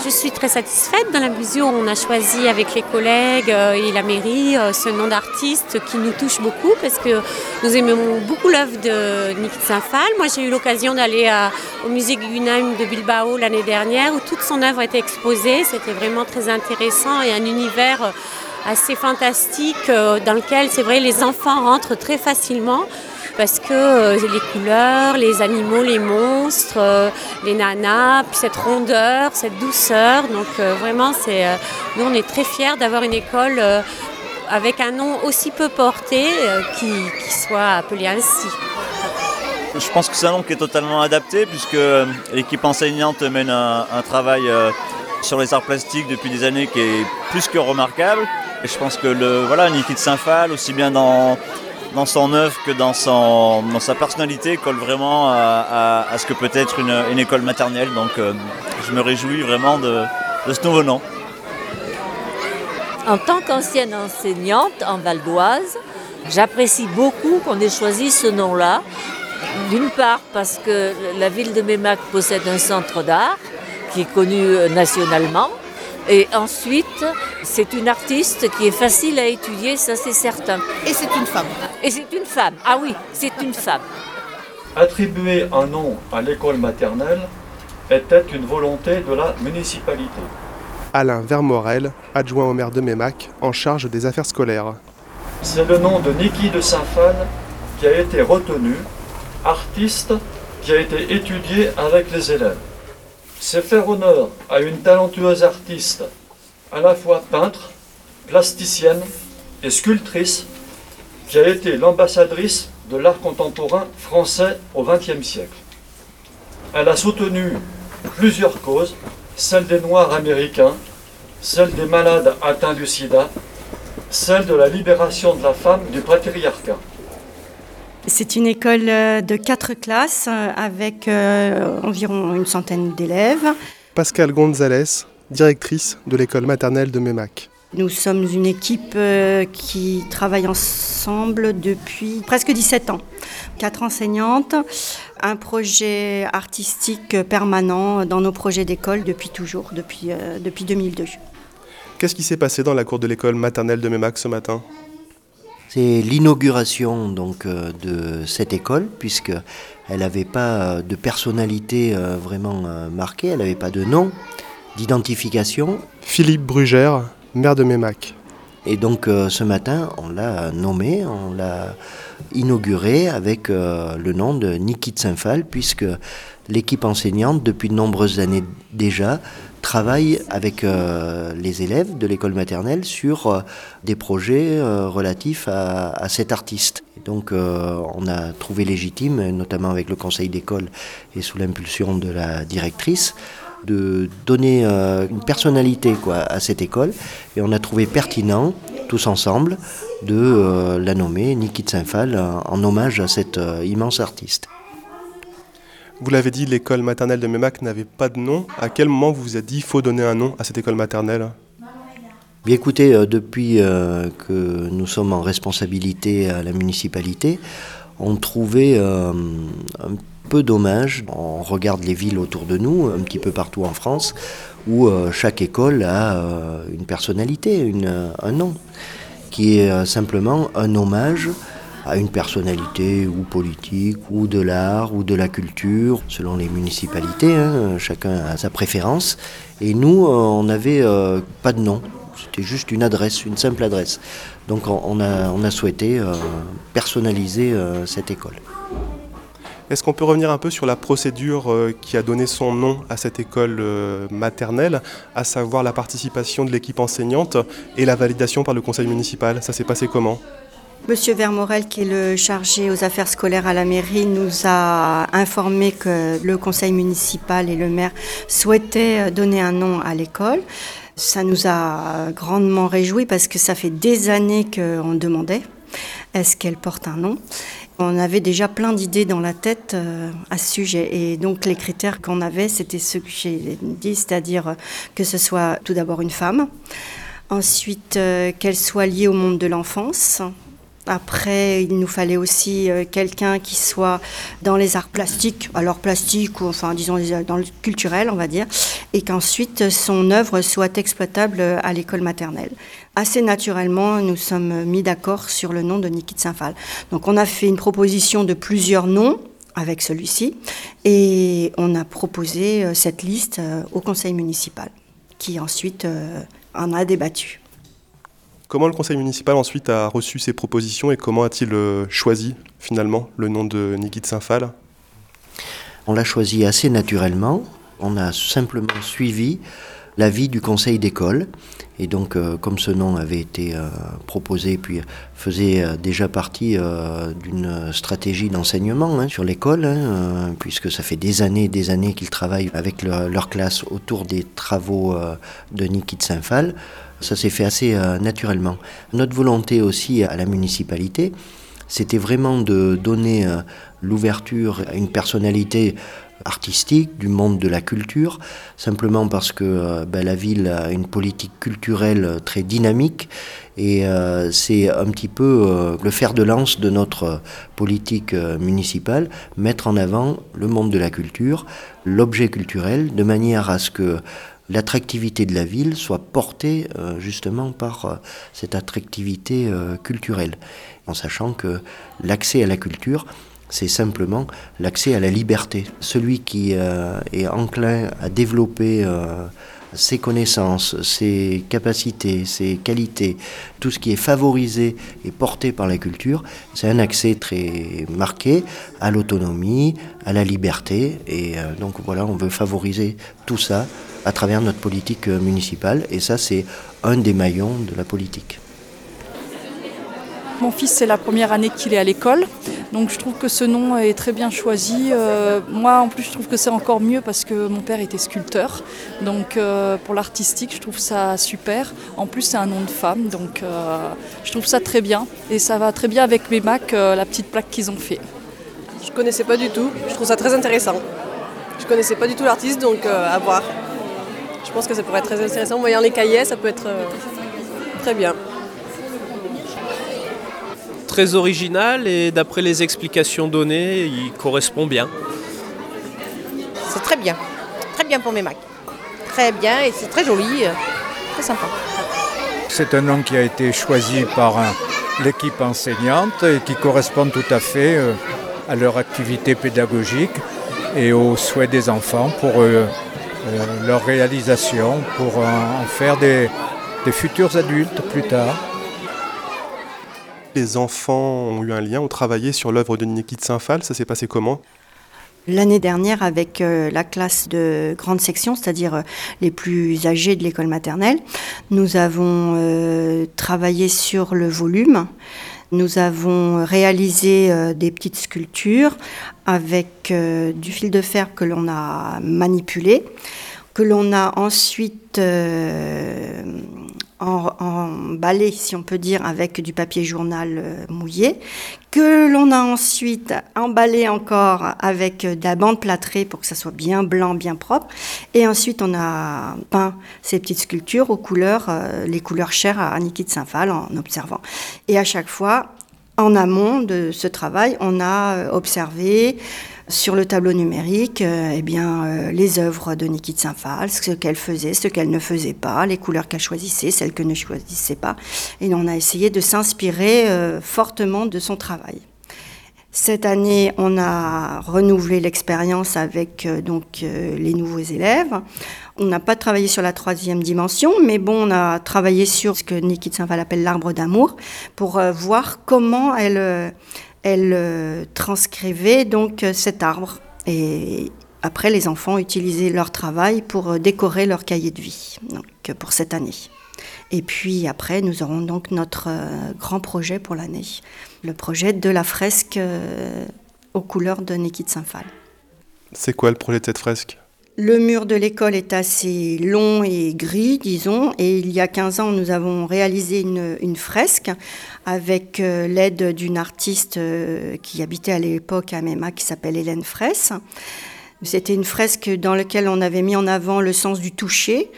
Je suis très satisfaite dans la mesure où on a choisi avec les collègues et la mairie ce nom d'artiste qui nous touche beaucoup parce que nous aimons beaucoup l'œuvre de Niki de Saint-Phalle. Moi, j'ai eu l'occasion d'aller au musée Guggenheim de Bilbao l'année dernière où toute son œuvre était exposée. C'était vraiment très intéressant et un univers assez fantastique dans lequel, c'est vrai, les enfants rentrent très facilement. Parce que les couleurs, les animaux, les monstres, les nanas, puis cette rondeur, cette douceur. Donc vraiment, nous on est très fiers d'avoir une école avec un nom aussi peu porté qui soit appelé ainsi. Je pense que c'est un nom qui est totalement adapté puisque l'équipe enseignante mène un travail sur les arts plastiques depuis des années qui est plus que remarquable. Et je pense que Niki de Saint-Phalle, aussi bien dans son œuvre que dans sa personnalité, colle vraiment à ce que peut être une école maternelle. Donc je me réjouis vraiment de ce nouveau nom. En tant qu'ancienne enseignante en Val d'Oise, j'apprécie beaucoup qu'on ait choisi ce nom-là. D'une part parce que la ville de Meymac possède un centre d'art qui est connu nationalement. Et ensuite, c'est une artiste qui est facile à étudier, ça c'est certain. Et c'est une femme. Et c'est une femme, ah oui, c'est une femme. Attribuer un nom à l'école maternelle était une volonté de la municipalité. Alain Vermorel, adjoint au maire de Meymac, en charge des affaires scolaires. C'est le nom de Niki de Saint-Phalle qui a été retenu, artiste qui a été étudié avec les élèves. C'est faire honneur à une talentueuse artiste, à la fois peintre, plasticienne et sculptrice, qui a été l'ambassadrice de l'art contemporain français au XXe siècle. Elle a soutenu plusieurs causes, celle des Noirs américains, celle des malades atteints du sida, celle de la libération de la femme du patriarcat. C'est une école de 4 classes avec environ une centaine d'élèves. Pascal Gonzalez, directrice de l'école maternelle de Meymac. Nous sommes une équipe qui travaille ensemble depuis presque 17 ans. 4 enseignantes, un projet artistique permanent dans nos projets d'école depuis toujours, depuis 2002. Qu'est-ce qui s'est passé dans la cour de l'école maternelle de Meymac ce matin ? C'est l'inauguration donc de cette école, puisqu'elle n'avait pas de personnalité vraiment marquée, elle n'avait pas de nom, d'identification. Philippe Brugère, maire de Meymac. Et donc ce matin, on l'a nommée, on l'a inaugurée avec le nom de Niki de Saint-Phalle, puisque l'équipe enseignante, depuis de nombreuses années déjà, travaille avec les élèves de l'école maternelle sur des projets relatifs à cet artiste. Et donc on a trouvé légitime, notamment avec le conseil d'école et sous l'impulsion de la directrice, de donner une personnalité à cette école. Et on a trouvé pertinent, tous ensemble, de la nommer Niki de Saint-Phalle en hommage à cet immense artiste. Vous l'avez dit, l'école maternelle de Meymac n'avait pas de nom. À quel moment vous vous êtes dit qu'il faut donner un nom à cette école maternelle ? Bien écoutez, depuis que nous sommes en responsabilité à la municipalité, on trouvait un peu dommage. On regarde les villes autour de nous, un petit peu partout en France, où chaque école a une personnalité, un nom, qui est simplement un hommage à une personnalité ou politique, ou de l'art, ou de la culture, selon les municipalités, chacun a sa préférence. Et nous, on n'avait pas de nom, c'était juste une adresse, une simple adresse. Donc on a souhaité personnaliser cette école. Est-ce qu'on peut revenir un peu sur la procédure qui a donné son nom à cette école maternelle, à savoir la participation de l'équipe enseignante et la validation par le conseil municipal ? Ça s'est passé comment ? Monsieur Vermorel, qui est le chargé aux affaires scolaires à la mairie, nous a informé que le conseil municipal et le maire souhaitaient donner un nom à l'école. Ça nous a grandement réjouis parce que ça fait des années qu'on demandait est-ce qu'elle porte un nom. On avait déjà plein d'idées dans la tête à ce sujet. Et donc les critères qu'on avait, c'était ceux que j'ai dit, c'est-à-dire que ce soit tout d'abord une femme, ensuite qu'elle soit liée au monde de l'enfance, Après, il nous fallait aussi quelqu'un qui soit dans les arts plastiques, alors plastique, ou enfin disons dans le culturel, on va dire, et qu'ensuite son œuvre soit exploitable à l'école maternelle. Assez naturellement, nous sommes mis d'accord sur le nom de Niki de Saint-Phal. Donc on a fait une proposition de plusieurs noms avec celui-ci, et on a proposé cette liste au conseil municipal, qui ensuite en a débattu. Comment le conseil municipal ensuite a reçu ces propositions et comment a-t-il choisi finalement le nom de Niki de Saint-Phal ? On l'a choisi assez naturellement. On a simplement suivi l'avis du conseil d'école. Et donc, comme ce nom avait été proposé, puis faisait déjà partie d'une stratégie d'enseignement sur l'école, puisque ça fait des années qu'ils travaillent avec leur classe autour des travaux de Niki de Saint-Phal, ça s'est fait assez naturellement. Notre volonté aussi à la municipalité, c'était vraiment de donner l'ouverture à une personnalité artistique, du monde de la culture, simplement parce que la ville a une politique culturelle très dynamique et c'est un petit peu le fer de lance de notre politique municipale, mettre en avant le monde de la culture, l'objet culturel, de manière à ce que l'attractivité de la ville soit portée justement par cette attractivité culturelle, en sachant que l'accès à la culture, c'est simplement l'accès à la liberté. Celui qui est enclin à développer ses connaissances, ses capacités, ses qualités, tout ce qui est favorisé et porté par la culture, c'est un accès très marqué à l'autonomie, à la liberté. Et donc voilà, on veut favoriser tout ça à travers notre politique municipale. Et ça, c'est un des maillons de la politique. Mon fils, c'est la première année qu'il est à l'école, donc je trouve que ce nom est très bien choisi. Moi, en plus, je trouve que c'est encore mieux parce que mon père était sculpteur, donc pour l'artistique, je trouve ça super. En plus, c'est un nom de femme, donc je trouve ça très bien. Et ça va très bien avec mes Mac, la petite plaque qu'ils ont fait. Je ne connaissais pas du tout, je trouve ça très intéressant. Je ne connaissais pas du tout l'artiste, donc à voir. Je pense que ça pourrait être très intéressant. En voyant les cahiers, ça peut être très bien. Très original et d'après les explications données, il correspond bien. C'est très bien pour mes Macs. Très bien et c'est très joli, très sympa. C'est un nom qui a été choisi par l'équipe enseignante et qui correspond tout à fait à leur activité pédagogique et aux souhaits des enfants pour leur réalisation, pour en faire des futurs adultes plus tard. Les enfants ont eu un lien, ont travaillé sur l'œuvre de Niki de Saint-Phal, ça s'est passé comment ? L'année dernière, avec la classe de grande section, c'est-à-dire les plus âgés de l'école maternelle, nous avons travaillé sur le volume. Nous avons réalisé des petites sculptures avec du fil de fer que l'on a manipulé, que l'on a ensuite emballé, si on peut dire, avec du papier journal mouillé, que l'on a ensuite emballé encore avec de la bande plâtrée pour que ça soit bien blanc, bien propre. Et ensuite, on a peint ces petites sculptures aux couleurs, les couleurs chères à Niki de Saint-Phal en observant. Et à chaque fois, en amont de ce travail, on a observé sur le tableau numérique les œuvres de Niki de Saint-Phal, ce qu'elle faisait, ce qu'elle ne faisait pas, les couleurs qu'elle choisissait, celles qu'elle ne choisissait pas. Et on a essayé de s'inspirer fortement de son travail. Cette année, on a renouvelé l'expérience avec les nouveaux élèves. On n'a pas travaillé sur la 3e dimension, mais on a travaillé sur ce que Niki de Saint-Phal appelle l'arbre d'amour, pour voir comment elle transcrivait donc cet arbre. Et après, les enfants utilisaient leur travail pour décorer leur cahier de vie, donc pour cette année. Et puis après, nous aurons donc notre grand projet pour l'année, le projet de la fresque aux couleurs de Niki de Saint-Phal. C'est quoi le projet de cette fresque ? Le mur de l'école est assez long et gris, disons, et il y a 15 ans, nous avons réalisé une fresque avec l'aide d'une artiste qui habitait à l'époque à Meymac, qui s'appelle Hélène Fraisse. C'était une fresque dans laquelle on avait mis en avant le sens du toucher,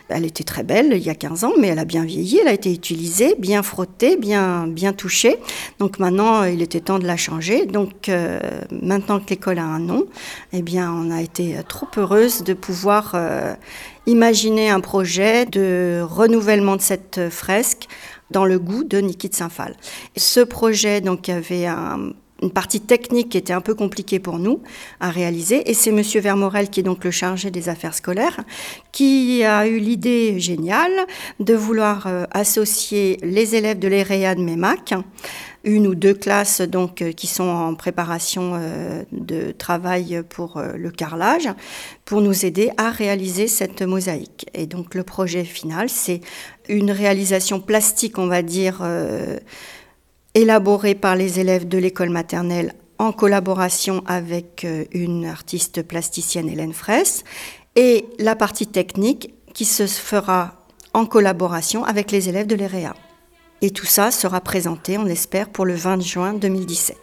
Elle était très belle il y a 15 ans, mais elle a bien vieilli, elle a été utilisée, bien frottée, bien touchée. Donc maintenant, il était temps de la changer. Donc maintenant que l'école a un nom, eh bien, on a été trop heureuse de pouvoir imaginer un projet de renouvellement de cette fresque dans le goût de Niki de Saint-Phal. Ce projet donc avait une partie technique qui était un peu compliquée pour nous à réaliser, et c'est Monsieur Vermorel, qui est donc le chargé des affaires scolaires, qui a eu l'idée géniale de vouloir associer les élèves de l'EREA de Meymac, une ou deux classes donc qui sont en préparation de travail pour le carrelage, pour nous aider à réaliser cette mosaïque. Et donc le projet final, c'est une réalisation plastique, on va dire, élaborée par les élèves de l'école maternelle en collaboration avec une artiste plasticienne, Hélène Fraisse, et la partie technique qui se fera en collaboration avec les élèves de l'EREA. Et tout ça sera présenté, on l'espère, pour le 20 juin 2017.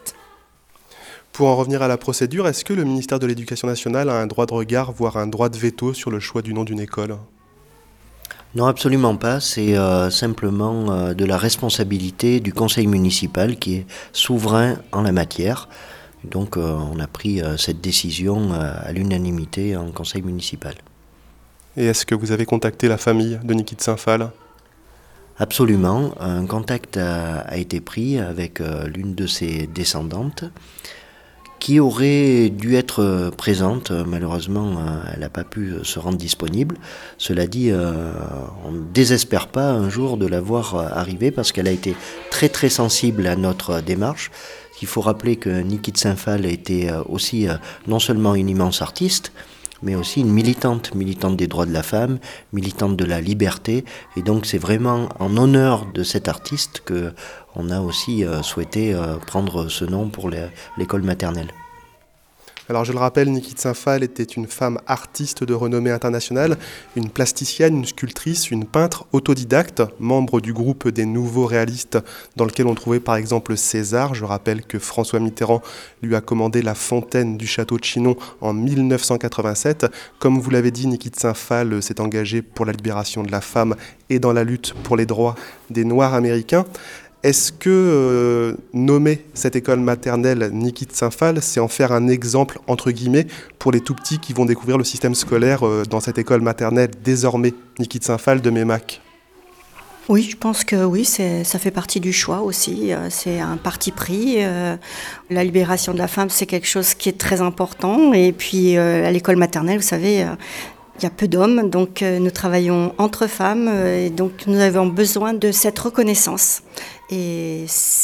Pour en revenir à la procédure, est-ce que le ministère de l'Éducation nationale a un droit de regard, voire un droit de veto sur le choix du nom d'une école ? Non, absolument pas. C'est simplement de la responsabilité du conseil municipal qui est souverain en la matière. Donc on a pris cette décision à l'unanimité en conseil municipal. Et est-ce que vous avez contacté la famille de Niki de Saint-Phal ? Absolument. Un contact a été pris avec l'une de ses descendantes qui aurait dû être présente. Malheureusement, elle n'a pas pu se rendre disponible. Cela dit, on ne désespère pas un jour de la voir arriver parce qu'elle a été très très sensible à notre démarche. Il faut rappeler que Niki de Saint-Phal était aussi non seulement une immense artiste, mais aussi une militante des droits de la femme, militante de la liberté. Et donc c'est vraiment en honneur de cet artiste qu'on a aussi souhaité prendre ce nom pour l'école maternelle. Alors je le rappelle, Niki de Saint-Phal était une femme artiste de renommée internationale, une plasticienne, une sculptrice, une peintre autodidacte, membre du groupe des nouveaux réalistes dans lequel on trouvait par exemple César. Je rappelle que François Mitterrand lui a commandé la fontaine du château de Chinon en 1987. Comme vous l'avez dit, Niki de Saint-Phal s'est engagée pour la libération de la femme et dans la lutte pour les droits des Noirs américains. Est-ce que nommer cette école maternelle Niki de Saint-Phal, c'est en faire un exemple, entre guillemets, pour les tout-petits qui vont découvrir le système scolaire dans cette école maternelle, désormais Niki de Saint-Phal de Meymac ? Oui, je pense que oui, ça fait partie du choix aussi. C'est un parti pris. La libération de la femme, c'est quelque chose qui est très important. Et puis, à l'école maternelle, vous savez... il y a peu d'hommes, donc nous travaillons entre femmes et donc nous avons besoin de cette reconnaissance. Et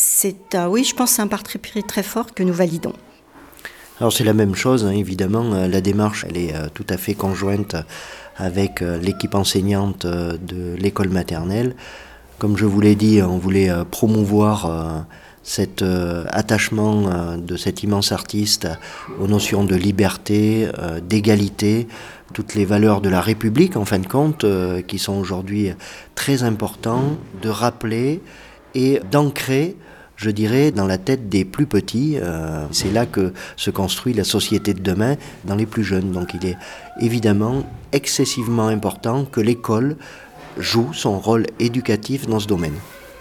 oui, je pense que c'est un parti pris très fort que nous validons. Alors c'est la même chose, hein, évidemment, la démarche elle est tout à fait conjointe avec l'équipe enseignante de l'école maternelle. Comme je vous l'ai dit, on voulait promouvoir cet attachement de cet immense artiste aux notions de liberté, d'égalité, toutes les valeurs de la République, en fin de compte, qui sont aujourd'hui très importants, de rappeler et d'ancrer, je dirais, dans la tête des plus petits. C'est là que se construit la société de demain, dans les plus jeunes. Donc il est évidemment excessivement important que l'école joue son rôle éducatif dans ce domaine.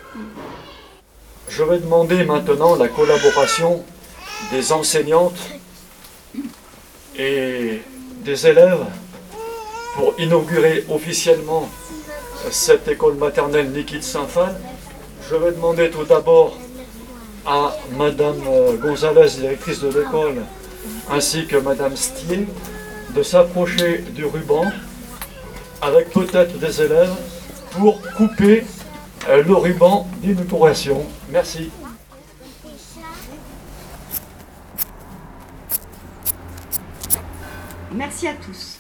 Je vais demander maintenant la collaboration des enseignantes et des élèves pour inaugurer officiellement cette école maternelle Niki de Saint-Phal. Je vais demander tout d'abord à Madame Gonzalez, directrice de l'école, ainsi que Madame Stier, de s'approcher du ruban avec peut-être des élèves pour couper le ruban d'inauguration. Merci. Merci à tous.